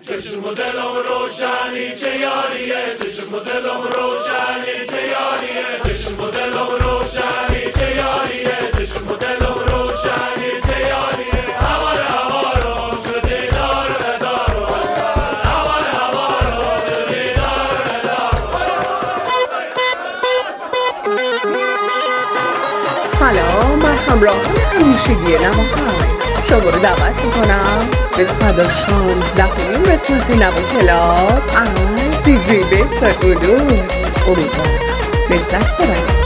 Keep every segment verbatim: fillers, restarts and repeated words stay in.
چشم و دلم روشنی چه یاریه، چشم و دلم روشنی چه یاریه، چشم و دلم روشنی چه یاریه، چشم و دلم روشنی چه یاریه. هوار هوارم شدی دار ندارم، هوار هوارم شدی دار ندارم. سلام بر همراهان همیشگی نواخت، شما رو دعوت میکنم به صد و شانزدهمین قسمت نوا کلاب از دی جی بهزاد قلوب. امیدوارم لذت ببرید.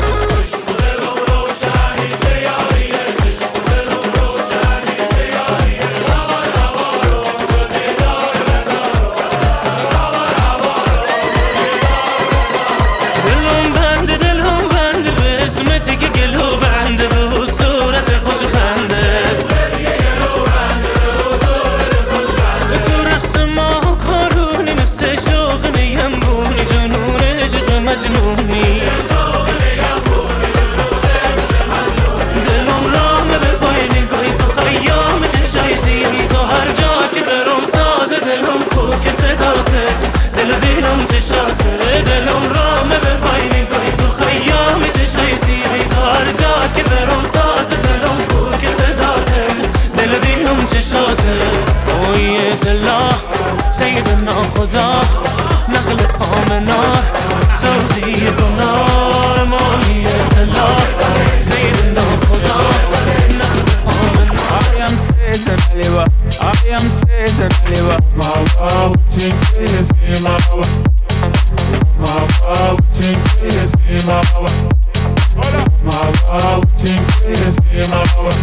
خدا نخل آمنا سوزی کنار مایی دلا زیدنا خدا نخل آمنا. I am Satan Aliwa, I am Satan Aliwa. Mawa uchingiz mawa, mawa uchingiz mawa, mawa uchingiz mawa.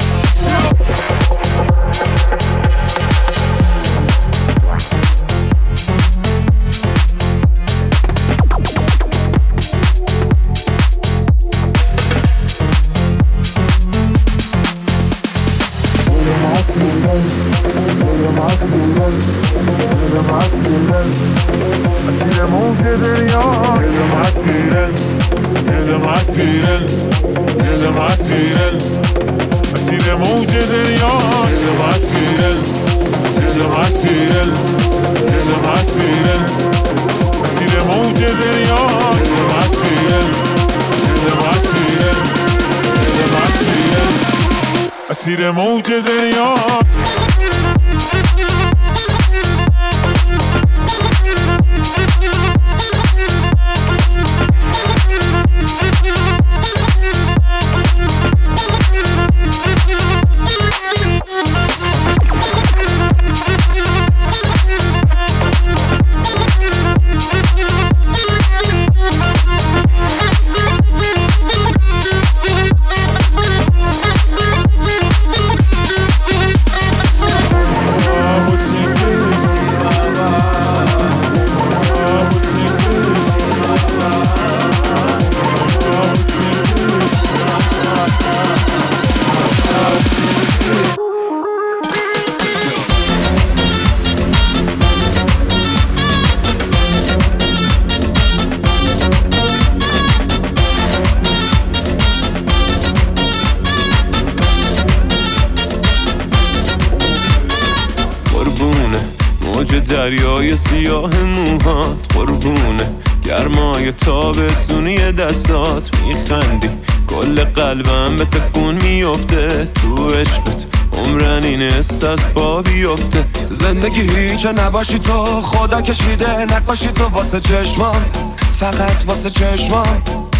اسیر موج دریا دریای سیاه موهات، قربونه گرمای تابستونی دستات. میخندی کل قلبم به تکون میفته، تو عشقت عمرن این حس از پا بیفته. زندگی هیچ نباشی تو، خدا کشیده نقاشی تو واسه چشمام، فقط واسه چشمام.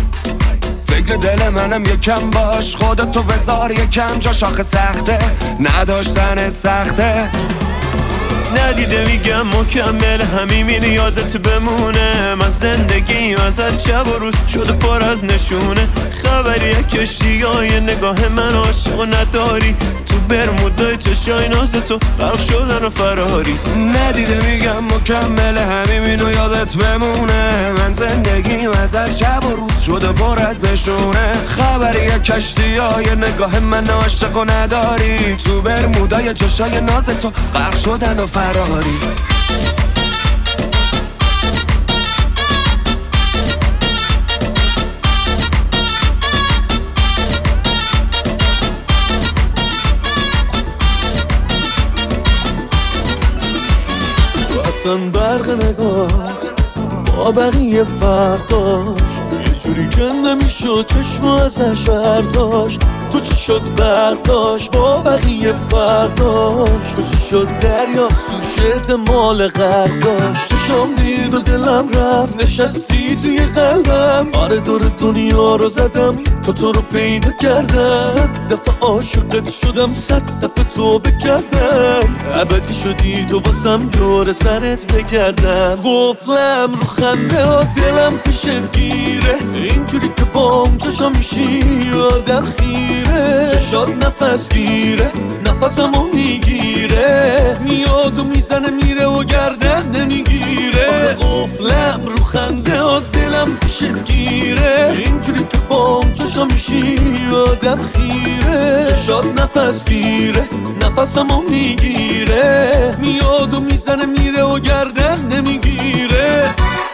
فکر دل منم یکم باش، خودتو بذار یکم جا، شاخه سخته نداشتنت سخته. ندیده میگم مکمل همین یادت بمونه. من زندگیم ازت شب و روز شده پر از نشونه. خبری کشتی های نگاه من عاشق نداری، تو برمودای چشای ناز تو غرق شدن و فراری. ندیده میگم مکمل همین یادت بمونه. من زندگیم ازت شب و روز شده پر از نشونه. خبری کشتی های نگاه من عاشق نداری، تو برمودای چشای ناز تو غرق شدن و فراری. اصلا برق نگات با بقیه فرق داشت، یه جوری که نمیشد چشم ازش برداشت. تو چی شد برداشت با بقیه فرق داشت، تو چی شد دریاست تو شرط مال غرق داشت. چشم دید و دلم رفت نشستی توی قلبم، آره دور دنیا رو زدم تا تو رو پیدا کردم. صد دفعه عاشقت شدم، صد دفعه توبه کردم، ابدی شدی تو واسم دور سرت بگردم. قفلم رو خنده ها دلم پیشت گیره، اینجوری که بام چشم میشی آدم خیره. چشات نفس گیره نفسمو میگیره، میاد و میزنه میره و گردن نمیگیره. قفلم رو خنده ها دلم پیشت گیره، اینجوری که بام چشم میشی آدم خیره. چشات نفس گیره نفسمو میگیره، میاد و میزنه میره و گردن نمیگیره.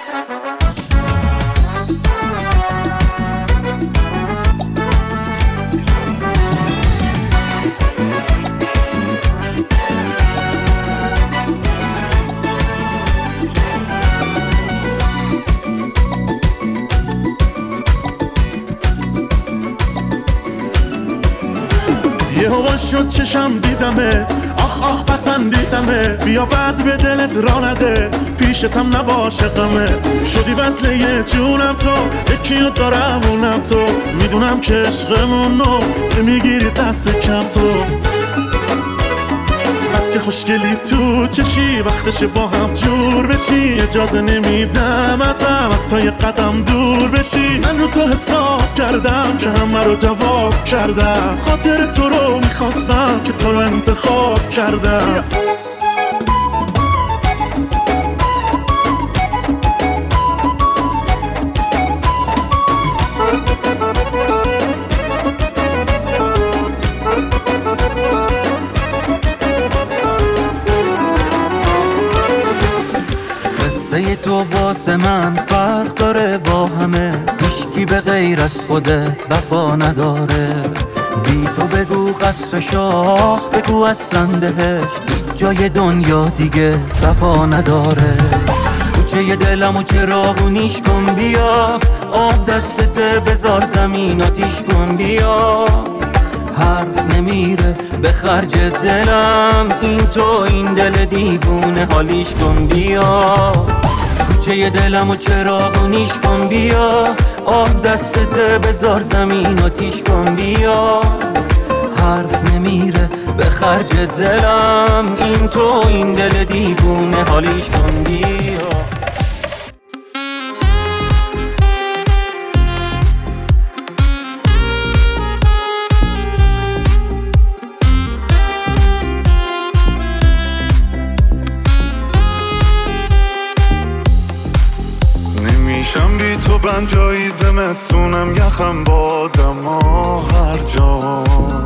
یه هوا شد چشم دیدمه، آخ آخ پسندیدمه. بیا بعد به دلت را نده، پیشتم نباشه غمه. شدی وصله یه جونم تو، یکیو دارم اونم تو. میدونم که عشقمونو میگیری دست کم تو، بس که خوشگلی تو چشی وقتش با هم جور بشی. اجازه نمیدم ازم حتی یه قدم دور بشی. من رو تو حساب کردم که همه رو جواب کردم، خاطر تو رو میخواستم که تو رو انتخاب کردم. قصه تو واسه من فرق داره با همه، هیچکی به غیر از خودت وفا نداره. بی تو بگو قصر شاخ، بگو اصلا بهش جای دنیا دیگه صفا نداره. کوچه ی دلم و چراغونیش کن بیا، آب دستت بذار زمین آتیش کن بیا. حرف نمیره به خرج دلم، این تو این دل دیوونه حالیش کن بیا. کوچه ی دلم و چراغونیش کن بیا، آب دستت بذار زمین آتیش کن بیا. حرف نمیره به خرج دلم، این تو این دل دیوونه حالیش کن بیا. نمیشم بی تو بند جایی زمستونم، یخم با دما هر جا.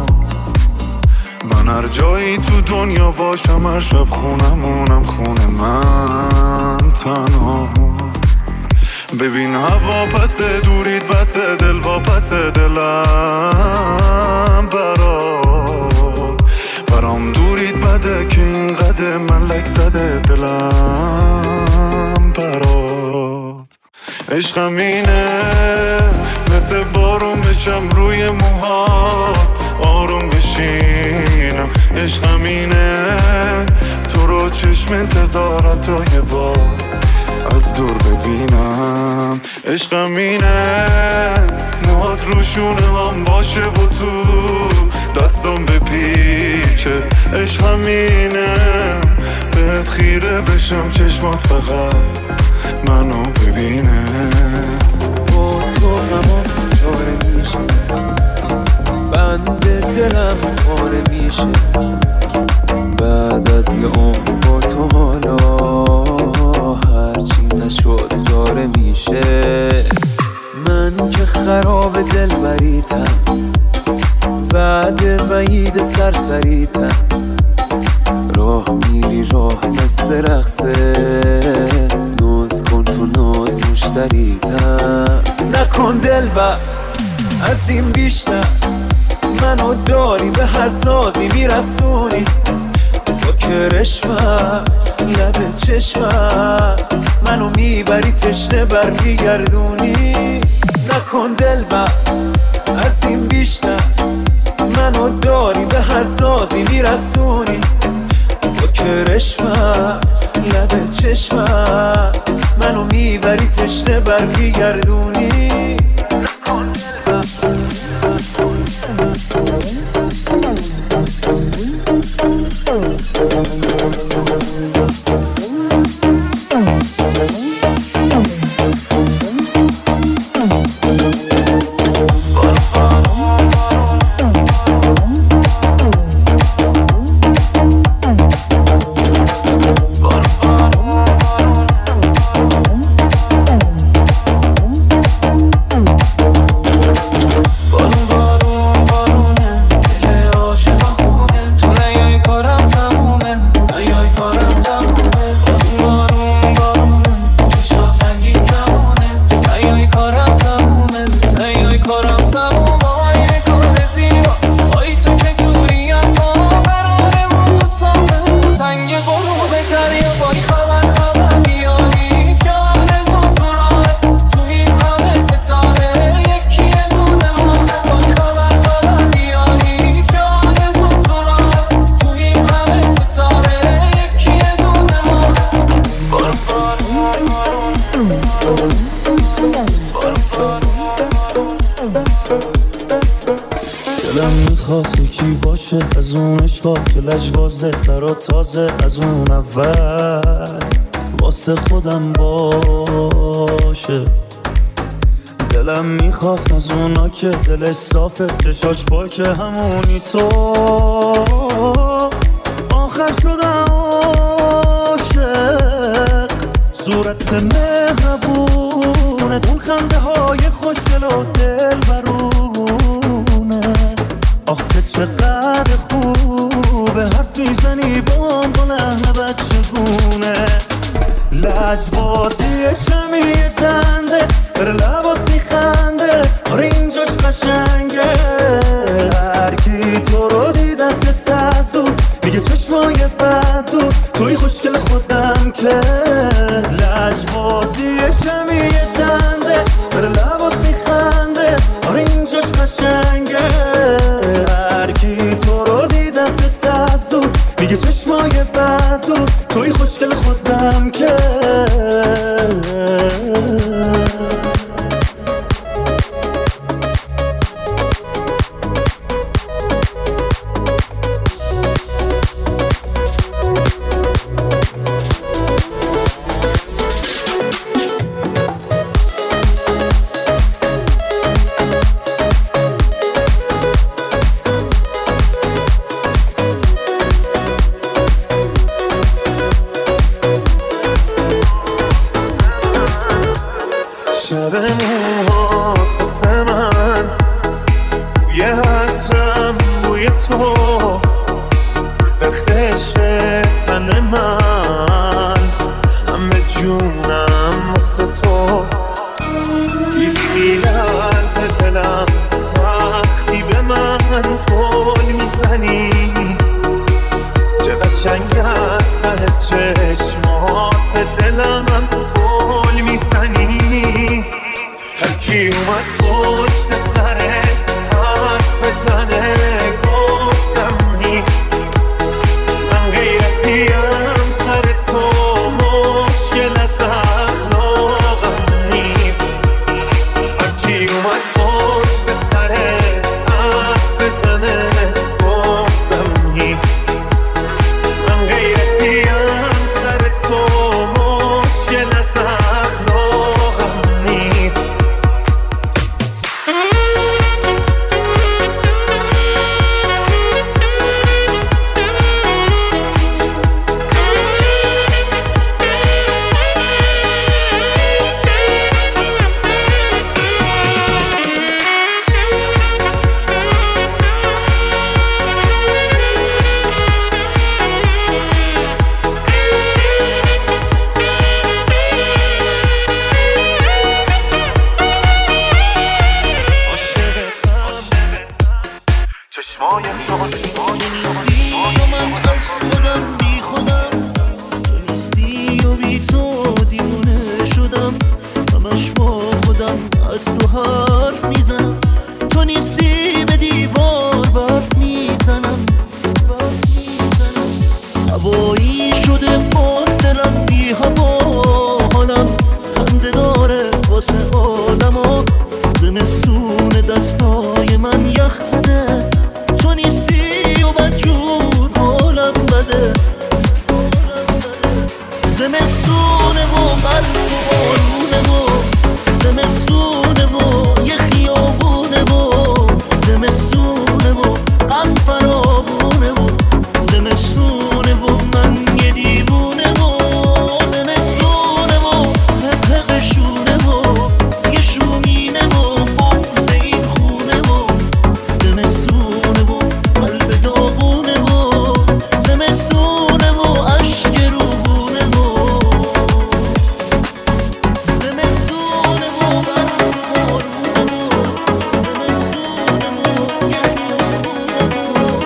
من هر جایی تو دنیا باشم، هر شب خونمونم خونه من تنها. ببین هوا پس دورید بس دل و پس دلم برات. برام دورید بده که اینقدر من لک زده دلم برات. عشقم اینه مثل بارون بشم روی موهات، آروم بشینم. عشقم اینه تو رو چشم انتظارت رو یه بار از دور ببینم. عشقم اینه موهات روشونه هم باشه و تو دستم بپیچه. عشقم اینه بهت خیره بشم چشمات فقط منو ببینه. با تو غمام چاره میشه، بند دلم پاره میشه. بعد از یه عمر با تو حالا هرچی نشد داره میشه. من که خراب دل بریتم، بعد وعید سرسریتم. راه میری راه مثل رقصه، ناز کن تو ناز مشتریتم. نکن دل بر از این بیشتر، منو داری به هر سازی میرقصونی. با کرشمت لب چشمت منو میبری تشنه برمیگردونی نکن دل بر از این بیشتر منو داری به هر سازی میرسونی با کرشمت لب چشمت منو میبری تشنه برمیگردونی نکن دل بر دلم میخواد یکی باشه از اون عشقا که لجبازه تر و تازه از اون اول واسه خودم باشه. دلم میخواد از اونا که دلش صافه چشاش پاکه همونی تو آخر شدم عاشق صورت مهربونه اون خنده های خوشگل و دل برونه آخ که چقدر خوبه حرف میزنی با هم با لحن بچگونه لجبازی کمی دنده بر لبات میخنده آره اینجاش قشنگه هرکی تو رو دیدت تزود میگه چشمای بد دور توی خوشگل خودم که لجبازی کمی دنده بر لبات میخنده آره اینجاش قشنگه هرکی تو رو دیدت تزود میگه چشمای بد دور توی خوشگل خودم که شب موهات واسه من بوی عطرم بوی تو رختش تن من همه جونم واسه تو دیدی لرز دلم وقتی به من زل میزنی چه قشنگ است ته چشمات به دلم گل میزنی هرکی اومد پشت سرت حرف بزنه گفتم نیست من غیرتیم سر تو مشکل از اخلاقم نیست هرکی اومد پشت سرت حرف بزنه گفتم نیست من غیرتیم هوایی شده باز دلم بی هوا، حالم خنده داره واسه آدما. زمستون دستای من یخ زده، تو نیستی و بدجور حالم بده. زمستونه و برف و بارونه و زمستونه و یه خیابونه و زمستونه و غم فراوونه و زمستونه و من یه دیوونه و زمستونه و حقشونه و یه شومینه و بغض این خونه و زمستونه و قلب داغونه و زمستونه و عشق روبونه و زمستونه و برف و بارونه و زمستونه و یه خیابونه و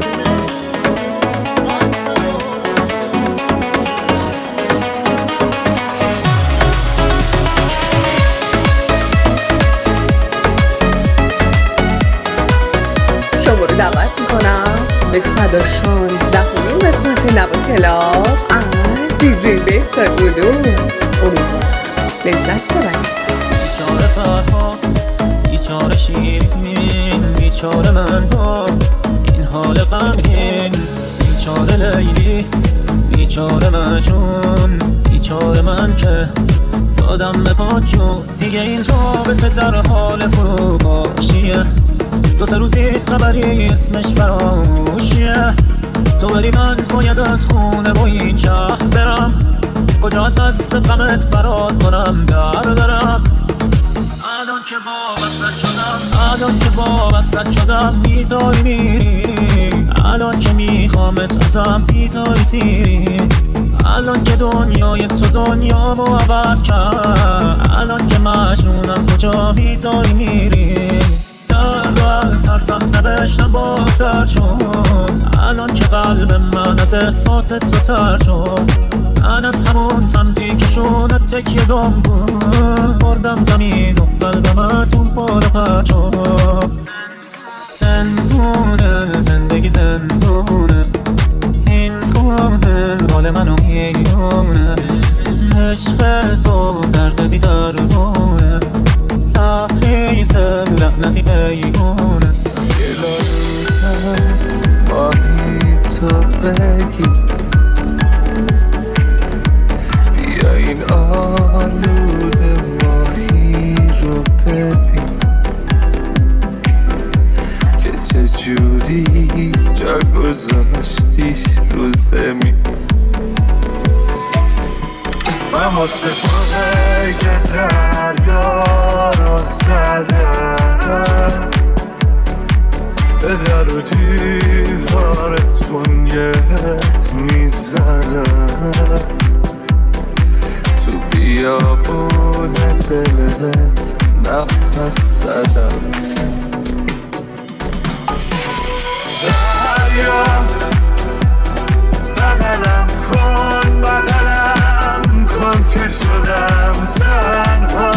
شما رو دعوت میکنم به صد و شانزدهمین قسمت نوا کلاب از دیجی بهزاد علوم. امیدوارم لذت ببرید. بیچاره فرهاد، بیچاره شیرین، بیچاره من با این حال غمگین. بیچاره لیلی، بیچاره مجنون، بیچاره من که دادم به پاچون. دیگه این رابطه در حال فروپاشیه، دو سه روزی خبری اسمش فراموشیه. تو ولی من باید از خونه و این شهر برم، کجا از دست غمت فرار کنم در برم. الان که وابسته شدم، الان که وابسته شدم میذاری میری، الان که میخوامت ازم میذاری سیری. الان که دنیای تو دنیامو عوض کرد، الان که مجنونم کجا میذاری میری. درد از هر سمسمشم با سر شد، الان که قلب من از احساس تو تر شد. من از همون سمتی که شونت تکیه گم بود، بردم زمین و قلبم از اون بالا پر شد. زندونه زندگی زندونه، این خونه حال منو میونه. عشق تو درد بی درمونه، تحریز لعنتی بیونه. یه لحظه ماهی تو بگی، بیا این آلوده ماهی رو ببین که چجوری جا گذاشتیش رو زمین. من واسه تو که دریا رو زدم، به در و دیوارتون یهت میزدم، تو بیابون دلت نفس زدم. دریا بغلم کن، بغلم کن که شدم تنها.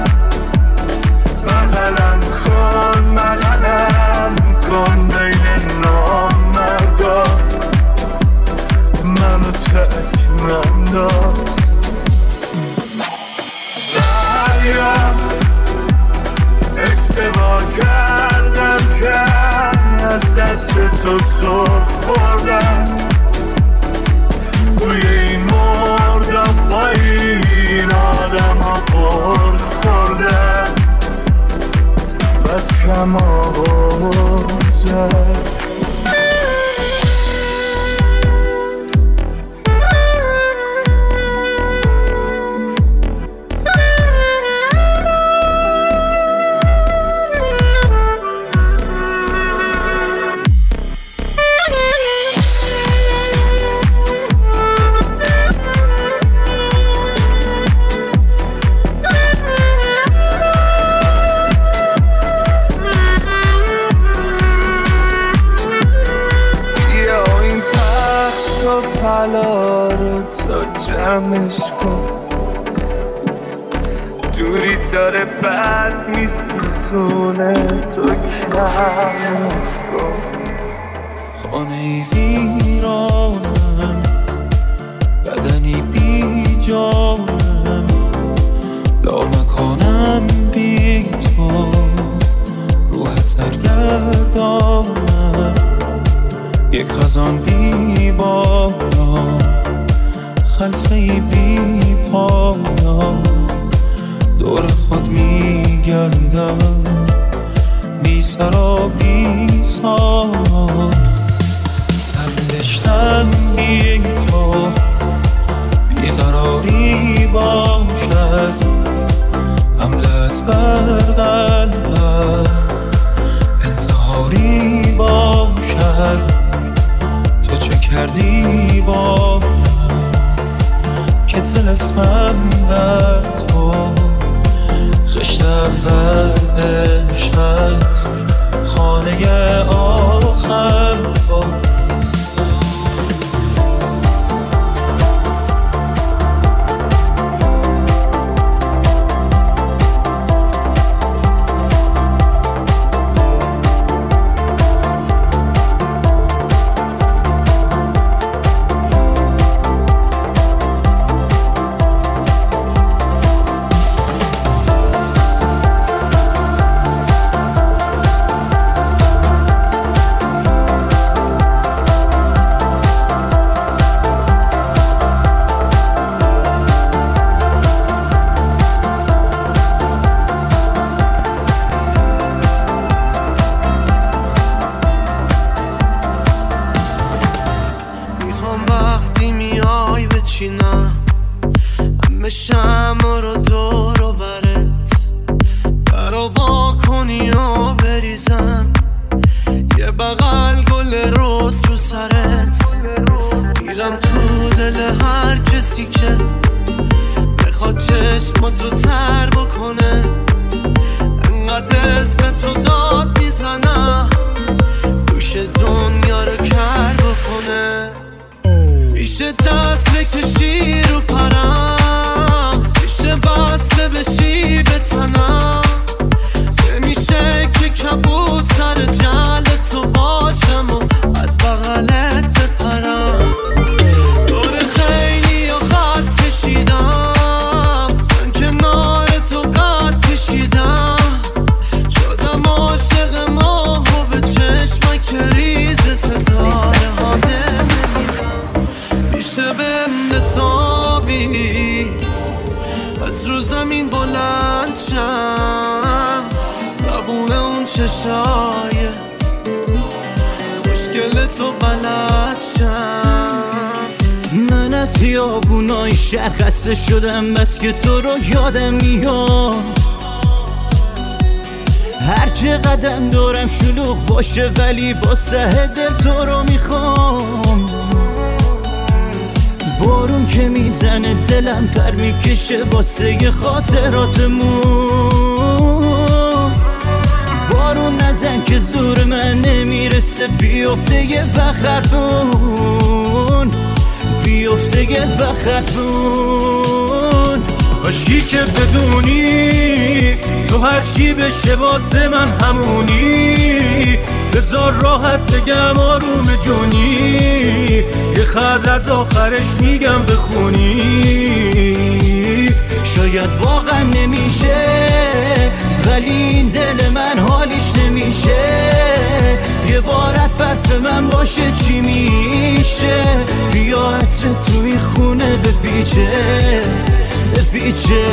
بغلم کن، بغلم کن بین نامردا، منو تک ننداز. دریا اشتباه کردم که از دست تو سرخ خوردم، توی این مردم با این آدم ها پر خوردم. بد کم آوردم. پلا رو تا جمعش کن، دوری داره بد میسوزونه، تو کمش کن. خانه ویرانم سرابی سان سرنشتن بی تو بیقراری باشد حملت بر قلبم انتحاری باشد تو چه کردی با که طلسمم در تو خشت اول عشق است خانه آخر تو همه شمع رو دور و برت برا وا کنی و بریزم یه بغل گل روز رو سرت میرم تو دل هر کسی که بخواد چشماتو تر بکنه انقدر اسم تو داد میزنم دوش دنیا رو کر بکنه میشه دست بکشی رو پرم میشه وصله بشی به تنم نمیشه که کبوتر جل تو باشم و از بغلت بپرم دور خیلی و خط کشیدم من کنار تو قد کشیدم شدم عاشق ماه و به چشمک ریز ستاره ها نمیدم میشه بهم بتابی از رو زمین بلند شم زبون اون چشای خوشگل تو بلد شم من از خیابونای شهر خسته شدم بس که تو رو یادم میاد هر چه قدم دارم شلوغ باشه ولی با سه دل تو رو میخوام بارون که میزنه دلم پر میکشه واسه خاطراتمون بارون نزن که زور من نمیرسه بیفته یه وخرفون بیفته یه وخرفون کاشکی که بدونی تو هرچی بشه واسه من همونی بذار راحت بگم آروم جونی یه خط از آخرش میگم بخونی شاید واقعا نمیشه ولی این دل من حالیش نمیشه یه بار حرف من باشه چی میشه بیا عطر توی خونه بپیچه بپیچه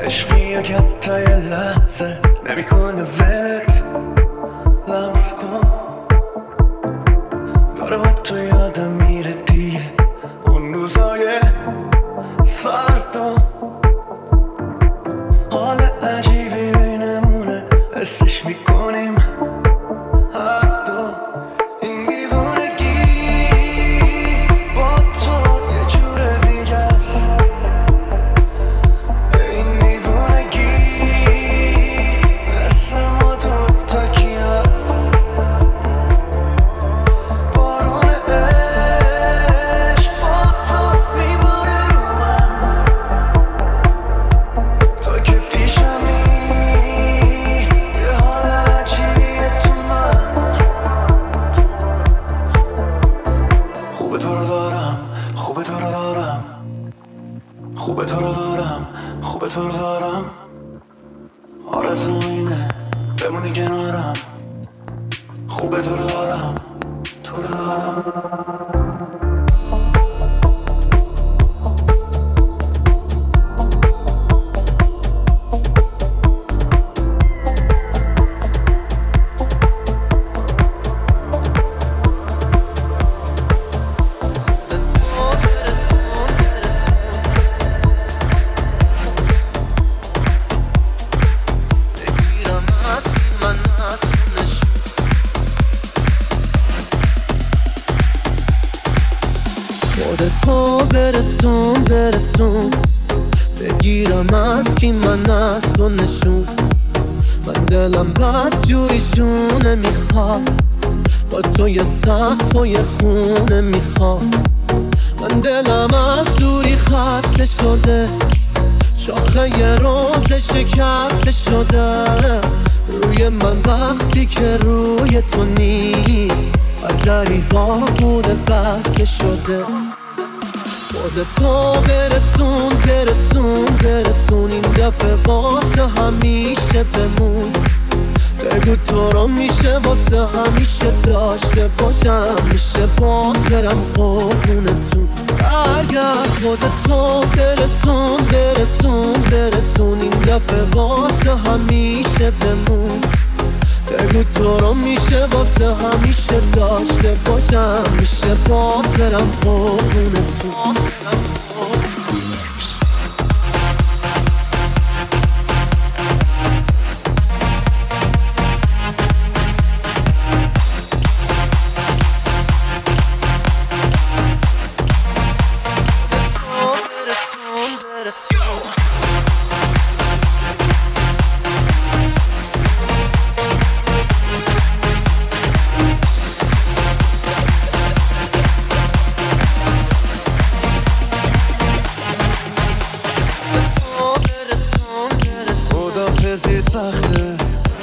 عشقی یا که تا یه لحظه نمیکنه ولت لمس کن داره با تو یادم میره دیگه اون روزای سرد و حال عجیبی بینمونه حسش میکنیم هر دو این دیوونگی با تو یه جور دیگه است این دیوونگی مثل ما دوتا کی هست بارون عشق با تو میباره رو من تو که پیشمی یه حال عجیبیه تو من خوبه تو رو دارم خوبه تو رو دارم خوبه تو رو دارم خوبه تو رو دارم آرزو اینه بمونی کنارم خوبه تو رو دارم تو رو دارم خودتو برسون برسون بگیرم از کی من اصل و نشون من دلم بد جوریشونه میخواد با تو یه سقف و یه خونه میخواد من دلم از دوری خسته شده شاخه یه روز شکسته شده روی من وقتی که روی تو نیست هر دریوا بوده بسته شده خودتو برسون برسون برسون این دفعه واسه همیشه بمون بگو تو رو میشه واسه همیشه داشته باشم میشه باز برم قربونتون برگرد خودتو برسون برسون برسون این دفعه واسه همیشه بمون بگو تو رو میشه واسه همیشه داشته باشم میشه باز برم قربونتون خدافزی سخته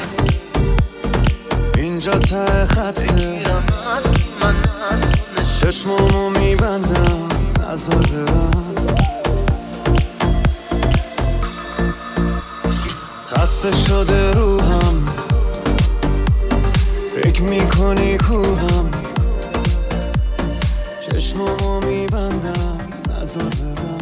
اینجا ته خطه چشمامو میبندم نظر برم خسته شده روحم فکر میکنی کوهم چشمامو میبندم نظر برم